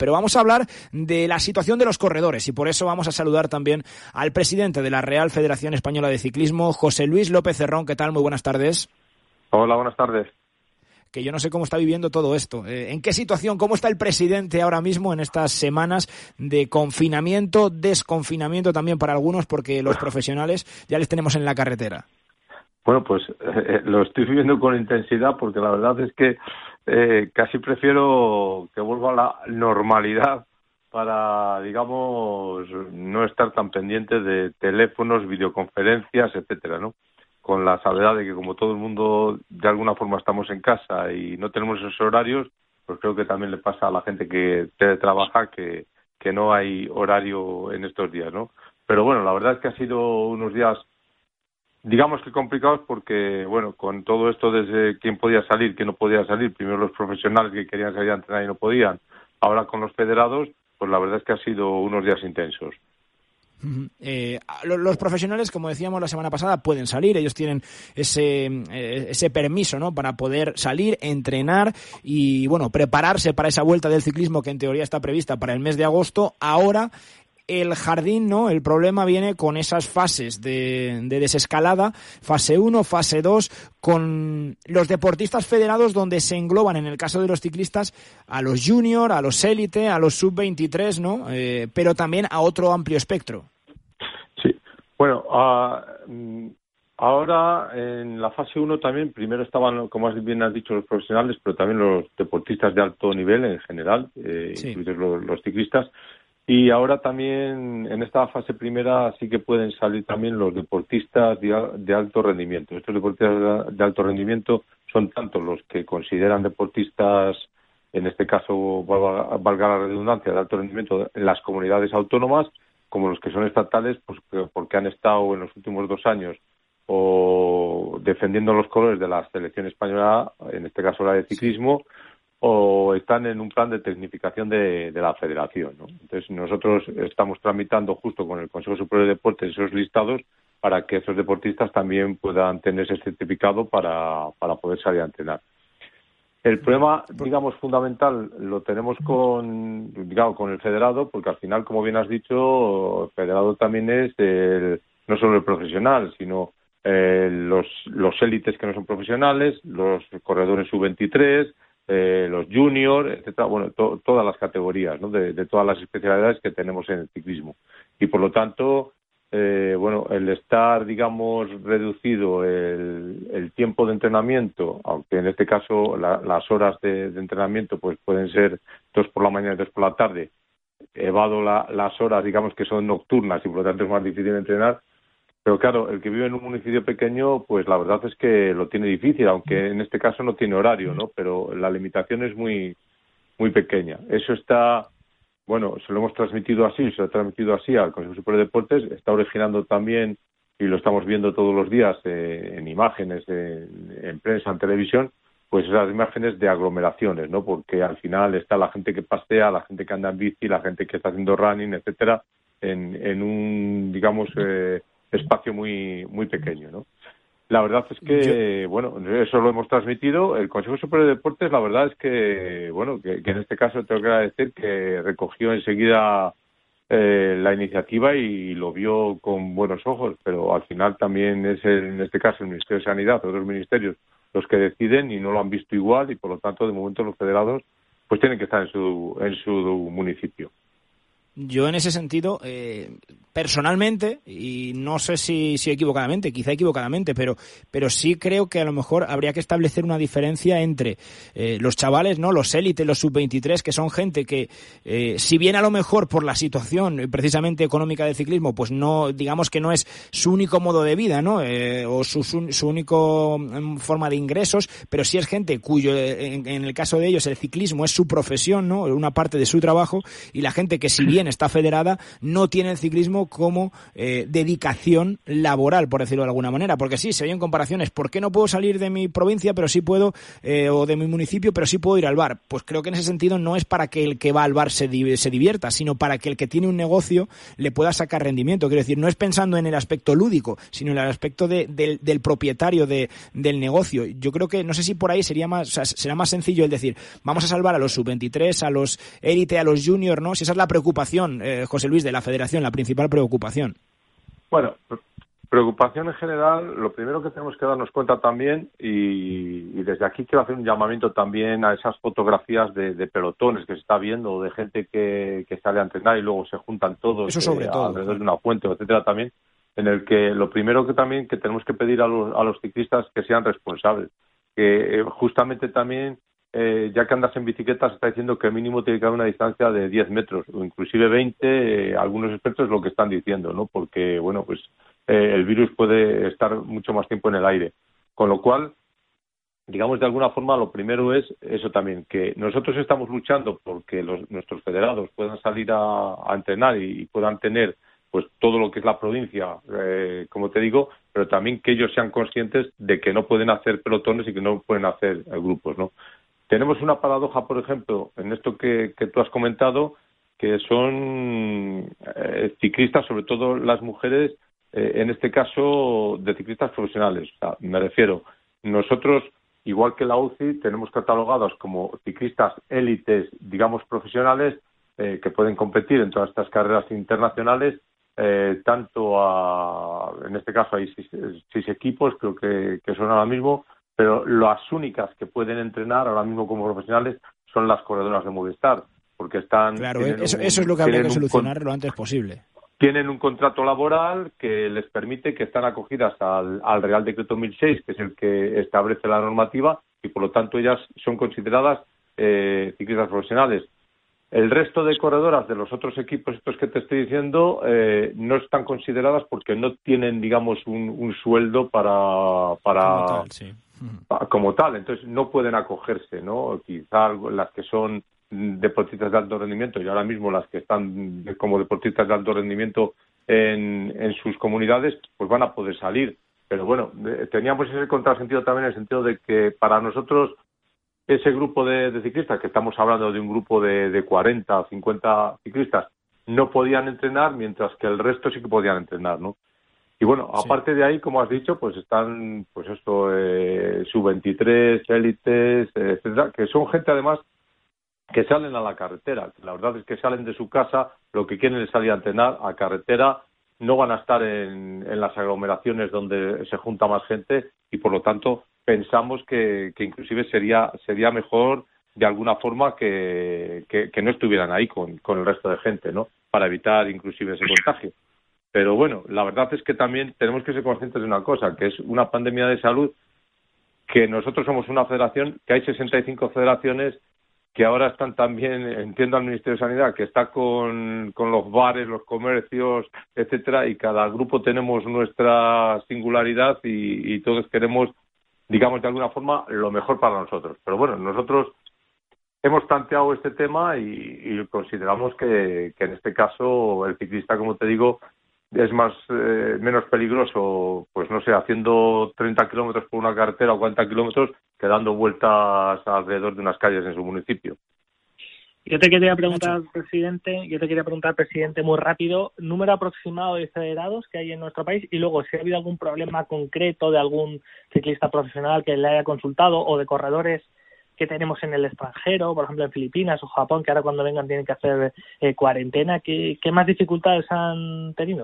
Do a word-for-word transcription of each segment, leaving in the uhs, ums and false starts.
Pero vamos a hablar de la situación de los corredores y por eso vamos a saludar también al presidente de la Real Federación Española de Ciclismo, José Luis López Cerrón. ¿Qué tal? Muy buenas tardes. Hola, buenas tardes. Que yo no sé cómo está viviendo todo esto. Eh, ¿En qué situación, cómo está el presidente ahora mismo en estas semanas de confinamiento, desconfinamiento también para algunos, porque los profesionales ya les tenemos en la carretera? Bueno, pues eh, lo estoy viviendo con intensidad porque la verdad es que eh, casi prefiero que vuelva a la normalidad para, digamos, no estar tan pendiente de teléfonos, videoconferencias, etcétera, ¿no? Con la salvedad de que como todo el mundo de alguna forma estamos en casa y no tenemos esos horarios, pues creo que también le pasa a la gente que teletrabaja que, que no hay horario en estos días, ¿no? Pero bueno, la verdad es que ha sido unos días, digamos que complicados porque, bueno, con todo esto desde quién podía salir, quién no podía salir, primero los profesionales que querían salir a entrenar y no podían, ahora con los federados, pues la verdad es que ha sido unos días intensos. Eh, los profesionales, como decíamos la semana pasada, pueden salir, ellos tienen ese eh, ese permiso, ¿no?, para poder salir, entrenar y, bueno, prepararse para esa vuelta del ciclismo que en teoría está prevista para el mes de agosto. Ahora el jardín, ¿no?, el problema viene con esas fases de, de desescalada, fase uno, fase dos, con los deportistas federados donde se engloban, en el caso de los ciclistas, a los junior, a los élite, a los sub veintitrés, ¿no?, eh, pero también a otro amplio espectro. Sí, bueno, uh, ahora en la fase uno también, primero estaban, como bien has dicho, los profesionales, pero también los deportistas de alto nivel en general, eh, sí. incluidos los, los ciclistas. Y ahora también, en esta fase primera, sí que pueden salir también los deportistas de, de alto rendimiento. Estos deportistas de, de alto rendimiento son tanto los que consideran deportistas, en este caso, valga, valga la redundancia, de alto rendimiento en las comunidades autónomas, como los que son estatales, pues porque han estado en los últimos dos años o defendiendo los colores de la selección española, en este caso la de ciclismo, sí. o están en un plan de tecnificación de, de la federación, ¿no? Entonces nosotros estamos tramitando justo con el Consejo Superior de Deportes esos listados para que esos deportistas también puedan tener ese certificado para, para poder salir a entrenar. El problema, digamos, fundamental lo tenemos con, digamos, con el federado, porque al final, como bien has dicho, el federado también es el, no solo el profesional, sino eh, los los élites que no son profesionales, los corredores sub veintitrés, eh, los junior, etcétera, bueno, to, todas las categorías, ¿no?, de, de todas las especialidades que tenemos en el ciclismo. Y por lo tanto, eh, bueno, el estar, digamos, reducido el, el tiempo de entrenamiento, aunque en este caso la, las horas de, de entrenamiento pues pueden ser dos por la mañana y dos por la tarde, evado la, las horas, digamos, que son nocturnas y por lo tanto es más difícil entrenar. Pero claro, el que vive en un municipio pequeño, pues la verdad es que lo tiene difícil, aunque en este caso no tiene horario, ¿no? Pero la limitación es muy, muy pequeña. Eso está, bueno, se lo hemos transmitido así, se lo ha transmitido así al Consejo Superior de Deportes, está originando también, y lo estamos viendo todos los días eh, en imágenes, en, en prensa, en televisión, pues esas imágenes de aglomeraciones, ¿no? Porque al final está la gente que pasea, la gente que anda en bici, la gente que está haciendo running, etcétera, en, en un, digamos, eh, espacio muy muy pequeño, ¿no? La verdad es que, bueno, eso lo hemos transmitido. El Consejo Superior de Deportes, la verdad es que, bueno, que, que en este caso tengo que agradecer que recogió enseguida eh, la iniciativa y lo vio con buenos ojos, pero al final también es, el, en este caso, el Ministerio de Sanidad, otros ministerios, los que deciden y no lo han visto igual y, por lo tanto, de momento los federados pues tienen que estar en su en su municipio. Yo en ese sentido, eh, personalmente, y no sé si, si equivocadamente, quizá equivocadamente, pero, pero sí creo que a lo mejor habría que establecer una diferencia entre eh, los chavales, ¿no?, los élites, los sub veintitrés, que son gente que, eh, si bien a lo mejor por la situación precisamente económica del ciclismo, pues no, digamos que no es su único modo de vida, ¿no?, eh, o su, su, su único forma de ingresos, pero sí es gente cuyo, en, en el caso de ellos, el ciclismo es su profesión, ¿no?, una parte de su trabajo, y la gente que si bien está federada, no tiene el ciclismo mínimo como eh, dedicación laboral, por decirlo de alguna manera, porque sí, se oyen comparaciones, ¿por qué no puedo salir de mi provincia, pero sí puedo, eh, o de mi municipio, pero sí puedo ir al bar? Pues creo que en ese sentido no es para que el que va al bar se, di- se divierta, sino para que el que tiene un negocio le pueda sacar rendimiento. Quiero decir, no es pensando en el aspecto lúdico, sino en el aspecto de, del, del propietario de, del negocio. Yo creo que, no sé si por ahí sería más, o sea, será más sencillo el decir, vamos a salvar a los sub veintitrés, a los élite, a los junior, ¿no? Si esa es la preocupación, eh, José Luis, de la federación, la principal preocupación. Bueno, preocupación en general, lo primero que tenemos que darnos cuenta también, y, y desde aquí quiero hacer un llamamiento también a esas fotografías de, de pelotones que se está viendo, de gente que, que sale a entrenar y luego se juntan todos Eso sobre eh, todo, alrededor claro. de una fuente, etcétera, también, en el que lo primero que también que tenemos que pedir a los, a los ciclistas que sean responsables, que eh, justamente también Eh, ya que andas en bicicleta, se está diciendo que mínimo tiene que haber una distancia de diez metros o inclusive veinte, eh, algunos expertos lo que están diciendo, ¿no? Porque, bueno, pues eh, el virus puede estar mucho más tiempo en el aire. Con lo cual, digamos, de alguna forma, lo primero es eso también, que nosotros estamos luchando porque los, nuestros federados puedan salir a, a entrenar y, y puedan tener pues todo lo que es la provincia, eh, como te digo, pero también que ellos sean conscientes de que no pueden hacer pelotones y que no pueden hacer eh, grupos, ¿no? Tenemos una paradoja, por ejemplo, en esto que, que tú has comentado, que son eh, ciclistas, sobre todo las mujeres, eh, en este caso de ciclistas profesionales. O sea, me refiero, nosotros, igual que la U C I, tenemos catalogados como ciclistas élites, digamos, profesionales, eh, que pueden competir en todas estas carreras internacionales, eh, tanto a, en este caso hay seis, seis equipos, creo que, que son ahora mismo, pero las únicas que pueden entrenar ahora mismo como profesionales son las corredoras de Movistar, porque están Claro, tienen eso, un, eso es lo que habría que tienen un, solucionar lo antes posible. tienen un contrato laboral que les permite que están acogidas al, al Real Decreto mil seis, que es el que establece la normativa, y por lo tanto ellas son consideradas eh, ciclistas profesionales. El resto de corredoras de los otros equipos, estos que te estoy diciendo, eh, no están consideradas porque no tienen, digamos, un, un sueldo para, para Como tal, sí. como tal, entonces no pueden acogerse, ¿no? Quizá las que son deportistas de alto rendimiento y ahora mismo las que están como deportistas de alto rendimiento en, en sus comunidades, pues van a poder salir. Pero bueno, teníamos ese contrasentido también en el sentido de que para nosotros ese grupo de, de ciclistas, que estamos hablando de un grupo de, de cuarenta o cincuenta ciclistas, no podían entrenar, mientras que el resto sí que podían entrenar, ¿no? Y bueno, Sí. aparte de ahí, como has dicho, pues están, pues esto, eh, sub veintitrés, élites, eh, etcétera, que son gente además que salen a la carretera. La verdad es que salen de su casa, lo que quieren es salir a entrenar a carretera, no van a estar en, en las aglomeraciones donde se junta más gente y por lo tanto pensamos que, que inclusive sería sería mejor de alguna forma que, que, que no estuvieran ahí con, con el resto de gente, ¿no? Para evitar inclusive ese contagio. Pero bueno, la verdad es que también tenemos que ser conscientes de una cosa, que es una pandemia de salud, que nosotros somos una federación, que hay sesenta y cinco federaciones que ahora están también, entiendo al Ministerio de Sanidad, que está con, con los bares, los comercios, etcétera, y cada grupo tenemos nuestra singularidad y, y todos queremos, digamos de alguna forma, lo mejor para nosotros. Pero bueno, nosotros hemos planteado este tema y, y consideramos que, que en este caso el ciclista, como te digo, es más eh, menos peligroso, pues no sé, haciendo treinta kilómetros por una carretera o cuarenta kilómetros que dando vueltas alrededor de unas calles en su municipio. Yo te quería preguntar, presidente, yo te quería preguntar, presidente, muy rápido, número aproximado de federados que hay en nuestro país y luego si ha habido algún problema concreto de algún ciclista profesional que le haya consultado o de corredores que tenemos en el extranjero, por ejemplo en Filipinas o Japón, que ahora cuando vengan tienen que hacer eh, cuarentena. ¿Qué, ¿Qué más dificultades han tenido?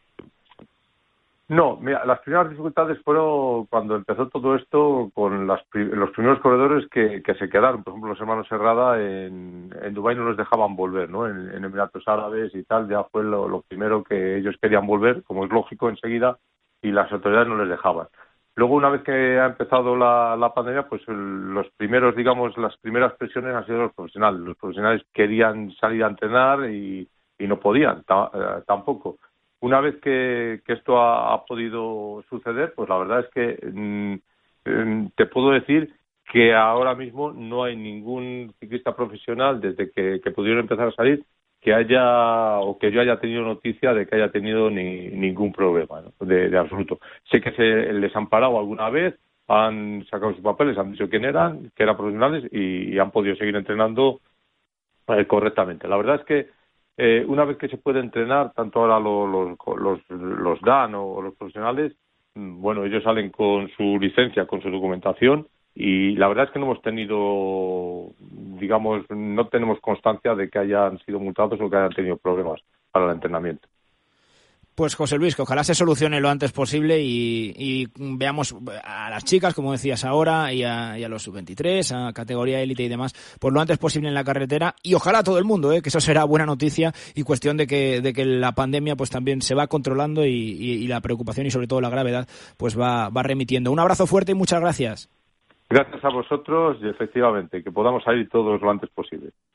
No, mira, las primeras dificultades fueron cuando empezó todo esto con las, los primeros corredores que, que se quedaron. Por ejemplo, los hermanos Herrada en, en Dubái no los dejaban volver, ¿no? En, en Emiratos Árabes y tal, ya fue lo, lo primero que ellos querían volver, como es lógico, enseguida, y las autoridades no les dejaban. Luego, una vez que ha empezado la, la pandemia, pues el, los primeros, digamos, las primeras presiones han sido los profesionales. Los profesionales querían salir a entrenar y, y no podían ta, eh, tampoco. Una vez que, que esto ha, ha podido suceder, pues la verdad es que mmm, te puedo decir que ahora mismo no hay ningún ciclista profesional, desde que, que pudieron empezar a salir, que haya o que yo haya tenido noticia de que haya tenido ni, ningún problema, ¿no? de, de absoluto. Sé que se les han parado alguna vez, han sacado sus papeles, han dicho quién eran, que eran profesionales y, y han podido seguir entrenando eh, correctamente. La verdad es que eh, una vez que se puede entrenar, tanto ahora los, los, los, los dan o los profesionales, bueno, ellos salen con su licencia, con su documentación, y la verdad es que no hemos tenido, digamos, no tenemos constancia de que hayan sido multados o que hayan tenido problemas para el entrenamiento. Pues José Luis, que ojalá se solucione lo antes posible y, y veamos a las chicas, como decías ahora, y a, y a los sub veintitrés, a categoría élite y demás, pues lo antes posible en la carretera, y ojalá todo el mundo, ¿eh? que eso será buena noticia y cuestión de que, de que la pandemia pues también se va controlando y, y, y la preocupación y sobre todo la gravedad pues va, va remitiendo. Un abrazo fuerte y muchas gracias. Gracias a vosotros y efectivamente que podamos salir todos lo antes posible.